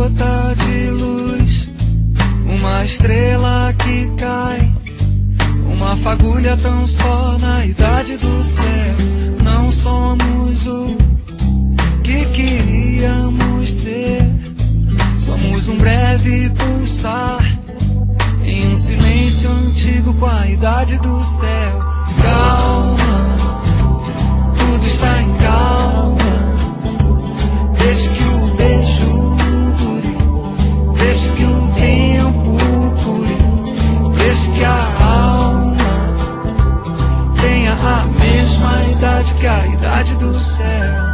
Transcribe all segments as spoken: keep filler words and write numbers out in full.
gota de luz, uma estrela que cai, uma fagulha tão só na idade do céu. Não somos o que queríamos ser, somos um breve pulsar em um silêncio antigo com a idade do céu. Calma, tudo está em calma. Deixe que o beijo dure, deixe que o tempo cure, deixe que a alma tenha a mesma idade que a idade do céu.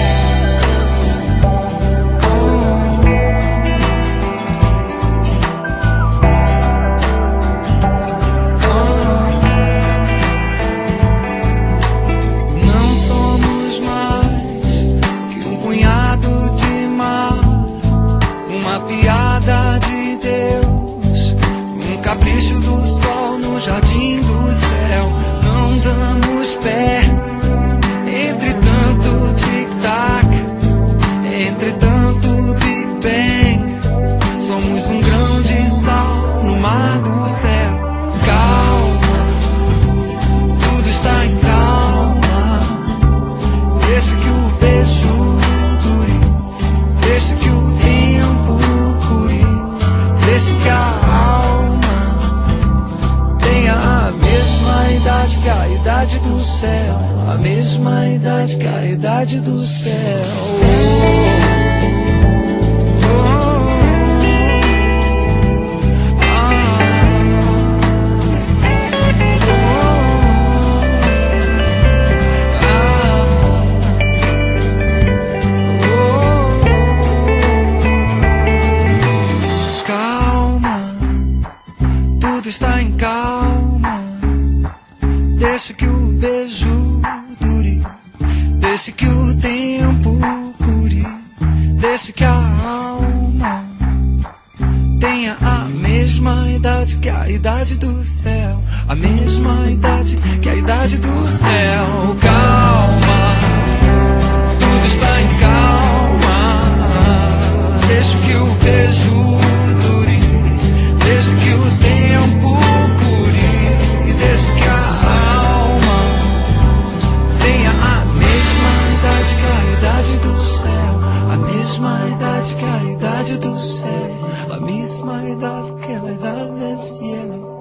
Piada de Deus, um capricho do sol no jardim do céu. Não damos pé entre tanto tic-tac, entre tanto Big Bang. Somos um grão de sal no mar do céu. Calma, tudo está em calma. Deixa que o beijo dure, deixa que o tempo, deixe que a alma tenha a mesma idade que a idade do céu, a mesma idade que a idade do céu. Oh, oh, está em calma. Deixe que o beijo dure, deixe que o tempo cure, deixe que a alma tenha a mesma idade que a idade do céu, a mesma idade que a idade do céu. Calma, tudo está em calma. Deixe que o beijo dure, deixe que o tempo cure, e deixe que a alma tenha a mesma idade que a idade do céu, a mesma idade que a idade do céu, a mesma idade que a idade do cielo.